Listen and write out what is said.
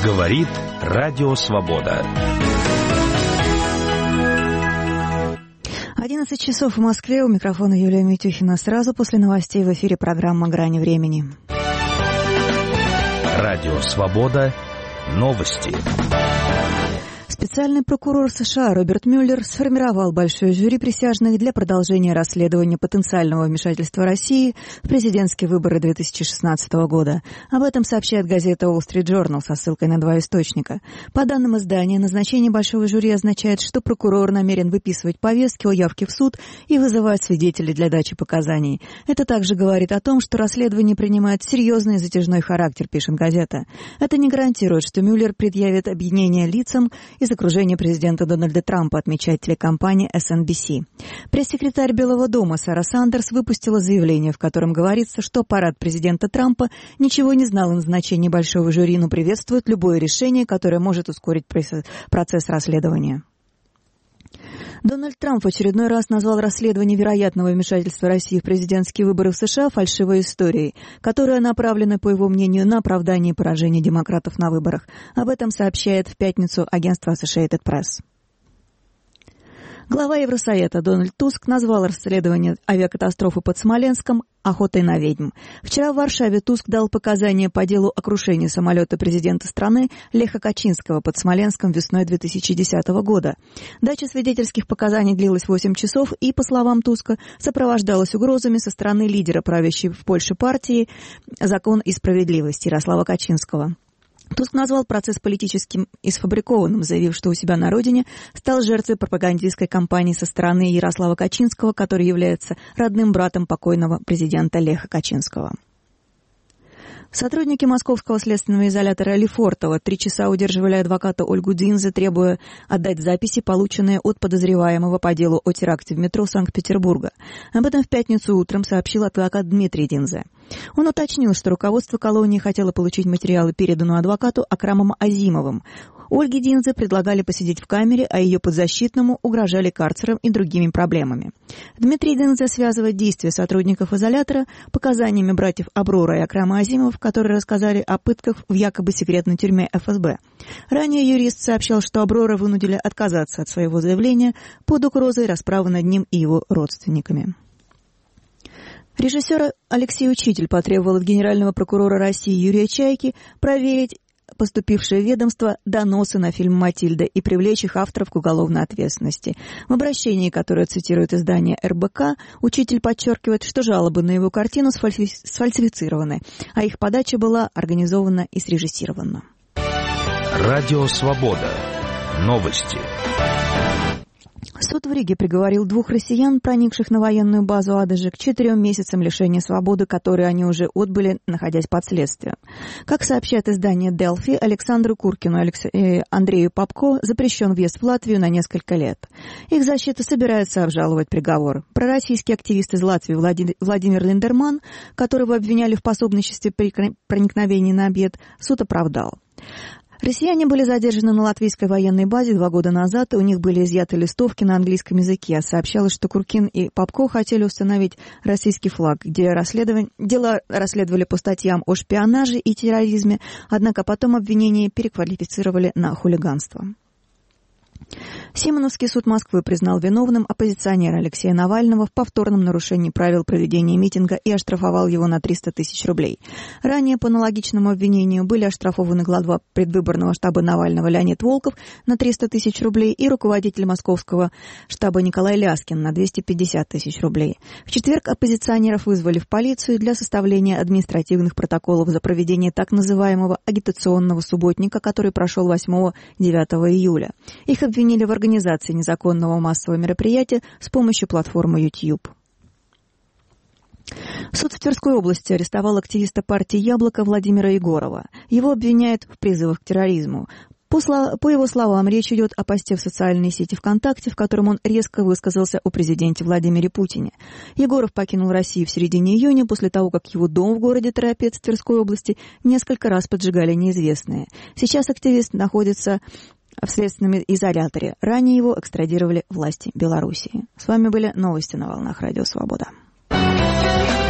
Говорит Радио Свобода. 11 часов в Москве. У микрофона Юлия Митюхина. Сразу после новостей в эфире программа «Грани времени». Радио Свобода. Новости. Специальный прокурор США Роберт Мюллер сформировал большое жюри присяжных для продолжения расследования потенциального вмешательства России в президентские выборы 2016 года. Об этом сообщает газета Wall Street Journal со ссылкой на два источника. По данным издания, назначение большого жюри означает, что прокурор намерен выписывать повестки о явке в суд и вызывать свидетелей для дачи показаний. Это также говорит о том, что расследование принимает серьезный и затяжной характер, пишет газета. Это не гарантирует, что Мюллер предъявит обвинения лицам из окружения президента Дональда Трампа, отмечает телекомпания SNBC. Пресс-секретарь Белого дома Сара Сандерс выпустила заявление, в котором говорится, что аппарат президента Трампа ничего не знал о назначении большого жюри, но приветствует любое решение, которое может ускорить процесс расследования. Дональд Трамп в очередной раз назвал расследование вероятного вмешательства России в президентские выборы в США фальшивой историей, которая направлена, по его мнению, на оправдание поражения демократов на выборах. Об этом сообщает в пятницу агентство Associated Press. Глава Евросоюза Дональд Туск назвал расследование авиакатастрофы под Смоленском охотой на ведьм. Вчера в Варшаве Туск дал показания по делу о крушении самолета президента страны Леха Качинского под Смоленском весной 2010 года. Дача свидетельских показаний длилась 8 часов и, по словам Туска, сопровождалась угрозами со стороны лидера правящей в Польше партии «Закон и справедливость» Ярослава Качинского. Туск назвал процесс политическим и сфабрикованным, заявив, что у себя на родине стал жертвой пропагандистской кампании со стороны Ярослава Качинского, который является родным братом покойного президента Леха Качинского. Сотрудники московского следственного изолятора Лефортово 3 часа удерживали адвоката Ольгу Динзе, требуя отдать записи, полученные от подозреваемого по делу о теракте в метро Санкт-Петербурга. Об этом в пятницу утром сообщил адвокат Дмитрий Динзе. Он уточнил, что руководство колонии хотело получить материалы, переданные адвокату Акрамом Азимовым. Ольге Динзе предлагали посидеть в камере, а ее подзащитному угрожали карцером и другими проблемами. Дмитрий Динзе связывает действия сотрудников изолятора показаниями братьев Аброра и Акрама Азимов, которые рассказали о пытках в якобы секретной тюрьме ФСБ. Ранее юрист сообщал, что Аброра вынудили отказаться от своего заявления под угрозой расправы над ним и его родственниками. Режиссер Алексей Учитель потребовал от генерального прокурора России Юрия Чайки проверить поступившее в ведомство доносы на фильм «Матильда» и привлечь их авторов к уголовной ответственности. В обращении, которое цитирует издание РБК, Учитель подчеркивает, что жалобы на его картину сфальсифицированы, а их подача была организована и срежиссирована. Радио Свобода. Новости. Суд в Риге приговорил 2 россиян, проникших на военную базу Адажи, к 4 месяцам лишения свободы, которые они уже отбыли, находясь под следствием. Как сообщает издание «Делфи», Александру Куркину и Андрею Попко запрещен въезд в Латвию на несколько лет. Их защита собирается обжаловать приговор. Пророссийский активист из Латвии Владимир Линдерман, которого обвиняли в пособничестве при проникновении на объект, суд оправдал. Россияне были задержаны на латвийской военной базе 2 года назад, и у них были изъяты листовки на английском языке. Сообщалось, что Куркин и Попко хотели установить российский флаг, где дела расследовали по статьям о шпионаже и терроризме, однако потом обвинения переквалифицировали на хулиганство. Симоновский суд Москвы признал виновным оппозиционера Алексея Навального в повторном нарушении правил проведения митинга и оштрафовал его на 300 тысяч рублей. Ранее по аналогичному обвинению были оштрафованы глава предвыборного штаба Навального Леонид Волков на 300 тысяч рублей и руководитель московского штаба Николай Ляскин на 250 тысяч рублей. В четверг оппозиционеров вызвали в полицию для составления административных протоколов за проведение так называемого агитационного субботника, который прошел 8-9 июля. Их обвинили в организации незаконного массового мероприятия с помощью платформы YouTube. Суд в Тверской области арестовал активиста партии «Яблоко» Владимира Егорова. Его обвиняют в призывах к терроризму. По его словам, речь идет о посте в социальной сети ВКонтакте, в котором он резко высказался о президенте Владимире Путине. Егоров покинул Россию в середине июня после того, как его дом в городе Торопец Тверской области несколько раз поджигали неизвестные. Сейчас активист находится в следственном изоляторе. Ранее его экстрадировали власти Белоруссии. С вами были новости на волнах Радио Свобода.